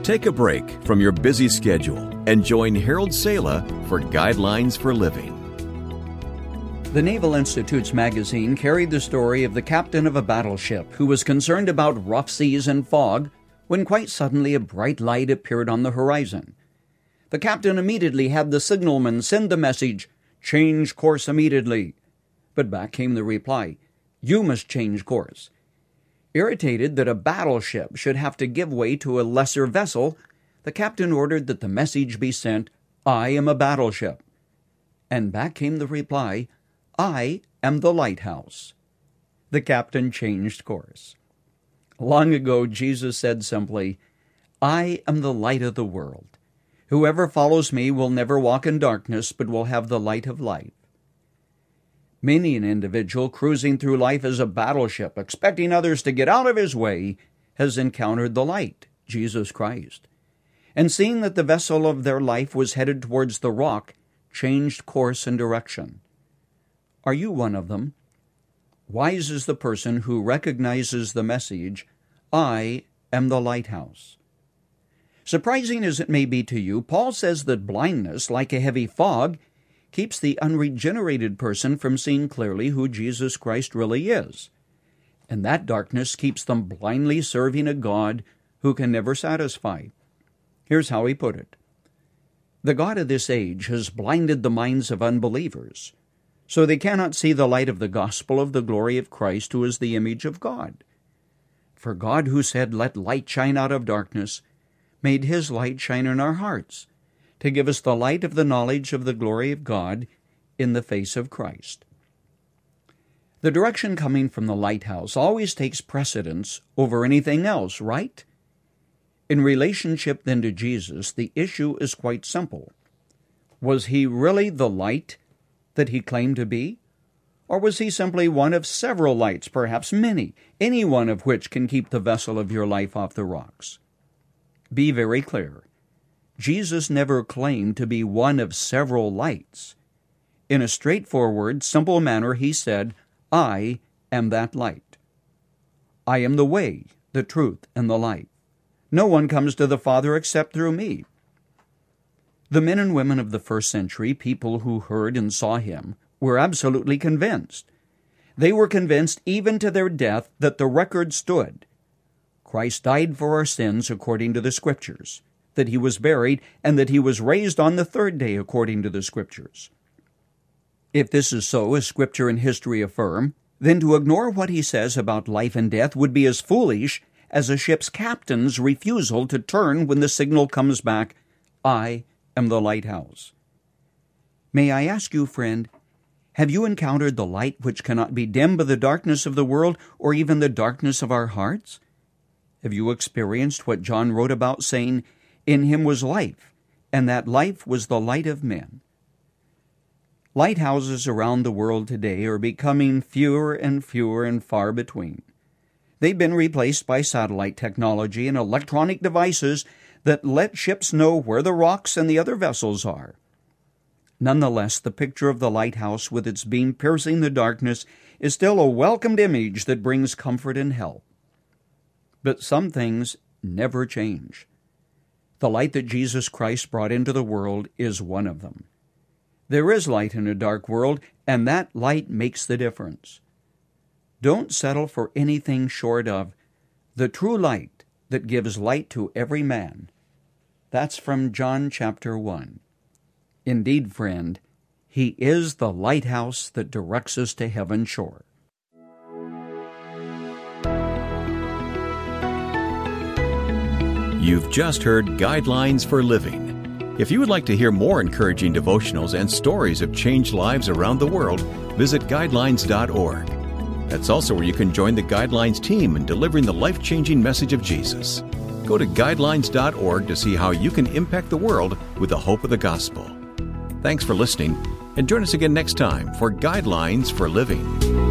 Take a break from your busy schedule and join Harold Sala for Guidelines for Living. The Naval Institute's magazine carried the story of the captain of a battleship who was concerned about rough seas and fog when quite suddenly a bright light appeared on the horizon. The captain immediately had the signalman send the message, "Change course immediately." But back came the reply, "You must change course." Irritated that a battleship should have to give way to a lesser vessel, the captain ordered that the message be sent, "I am a battleship." And back came the reply, "I am the lighthouse." The captain changed course. Long ago, Jesus said simply, "I am the light of the world. Whoever follows me will never walk in darkness, but will have the light of life." Many an individual cruising through life as a battleship, expecting others to get out of his way, has encountered the light, Jesus Christ, and seeing that the vessel of their life was headed towards the rock, changed course and direction. Are you one of them? Wise is the person who recognizes the message, "I am the lighthouse." Surprising as it may be to you, Paul says that blindness, like a heavy fog, keeps the unregenerated person from seeing clearly who Jesus Christ really is. And that darkness keeps them blindly serving a God who can never satisfy. Here's how he put it. The God of this age has blinded the minds of unbelievers, so they cannot see the light of the gospel of the glory of Christ, who is the image of God. For God, who said, "Let light shine out of darkness," made his light shine in our hearts, to give us the light of the knowledge of the glory of God in the face of Christ. The direction coming from the lighthouse always takes precedence over anything else, right? In relationship then to Jesus, the issue is quite simple. Was he really the light that he claimed to be? Or was he simply one of several lights, perhaps many, any one of which can keep the vessel of your life off the rocks? Be very clear. Jesus never claimed to be one of several lights. In a straightforward, simple manner, he said, "I am that light. I am the way, the truth, and the life. No one comes to the Father except through me." The men and women of the first century, people who heard and saw him, were absolutely convinced. They were convinced even to their death that the record stood. Christ died for our sins according to the Scriptures, that he was buried, and that he was raised on the third day according to the Scriptures. If this is so, as Scripture and history affirm, then to ignore what he says about life and death would be as foolish as a ship's captain's refusal to turn when the signal comes back, "I am the lighthouse." May I ask you, friend, have you encountered the light which cannot be dimmed by the darkness of the world or even the darkness of our hearts? Have you experienced what John wrote about, saying, "In him was life, and that life was the light of men"? Lighthouses around the world today are becoming fewer and far between. They've been replaced by satellite technology and electronic devices that let ships know where the rocks and the other vessels are. Nonetheless, the picture of the lighthouse with its beam piercing the darkness is still a welcomed image that brings comfort and help. But some things never change. The light that Jesus Christ brought into the world is one of them. There is light in a dark world, and that light makes the difference. Don't settle for anything short of the true light that gives light to every man. That's from John chapter 1. Indeed, friend, he is the lighthouse that directs us to heaven's shore. You've just heard Guidelines for Living. If you would like to hear more encouraging devotionals and stories of changed lives around the world, visit Guidelines.org. That's also where you can join the Guidelines team in delivering the life-changing message of Jesus. Go to Guidelines.org to see how you can impact the world with the hope of the gospel. Thanks for listening, and join us again next time for Guidelines for Living.